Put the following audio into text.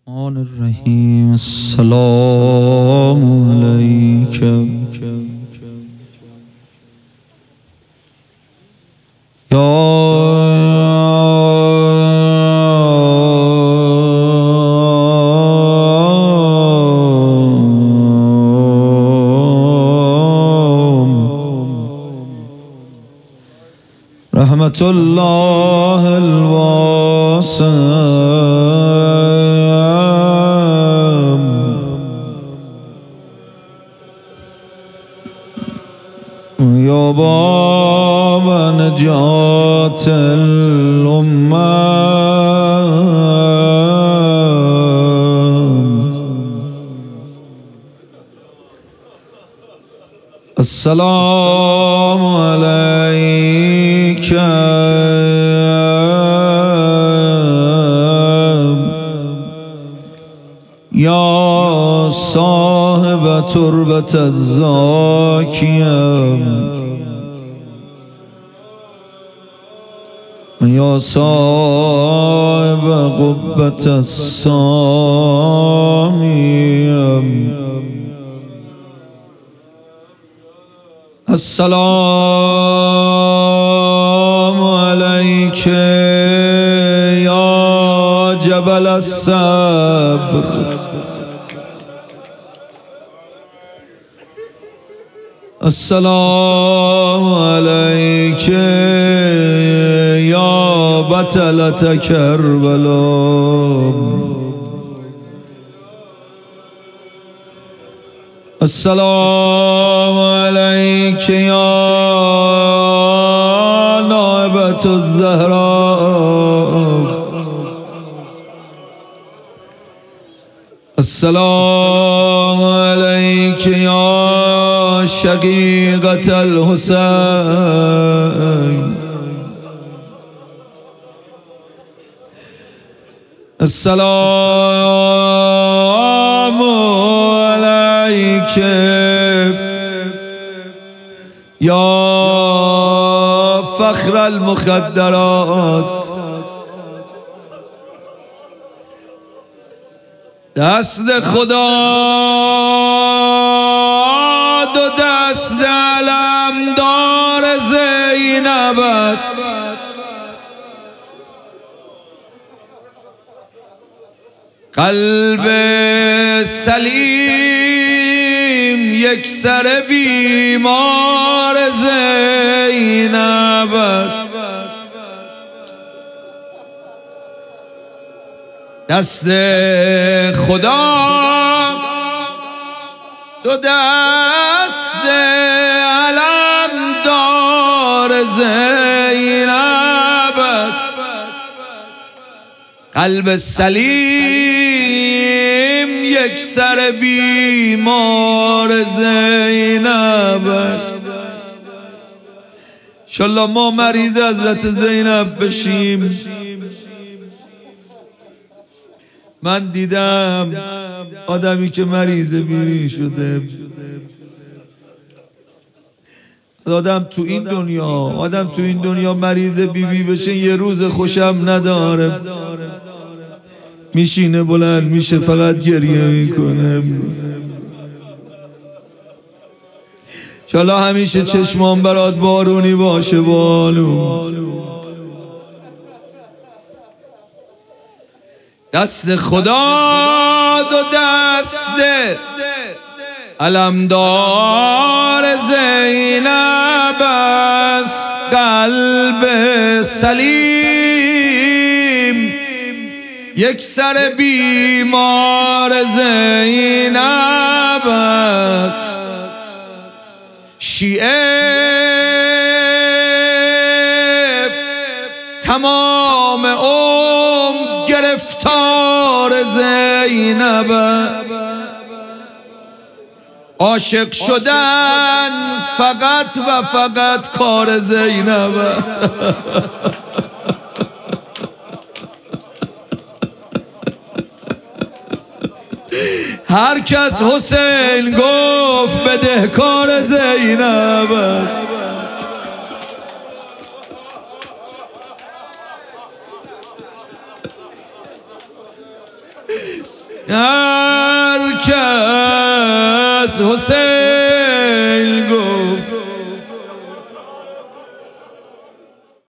الرحمن الرحیم. السلام علیک رحمت الله الواسع یا باب نجات الامه السلام علیک یا صاحب تربت الزاکیه یا صاحب قبة السامیه السلام علیک یا جبل الصبر السلام علیک یا بطلة کربلا السلام علیک یا نائبة الزهراء السلام علیک یا شقیقة الحسین السلام علیک یا فخر المخدرات دست خدا دو دست علمدار زینب است قلب سلیم یک سر بیمار زینب است دست خدا دو دست علمدار زینب است قلب سلیم یک سر بیمار زینب است. انشالله ما مریض حضرت زینب بشیم. من دیدم آدمی که مریض بیری شده، آدم تو این دنیا مریض بیبی بشه یه روز خوشم نداره، میشینه بلند میشه فقط گریه میکنه. انشالله همیشه چشمان برات بارونی باشه بالو. دست خدا دو دست علمدار زینب است قلب سلیم یک سر بیمار زینب است. شیعه تمام عمر گرفتار زینب است. عاشق شدن فقط و فقط کار زینب است. هر کس حسین گفت بدهکار زینب است. هر کس حسین گفت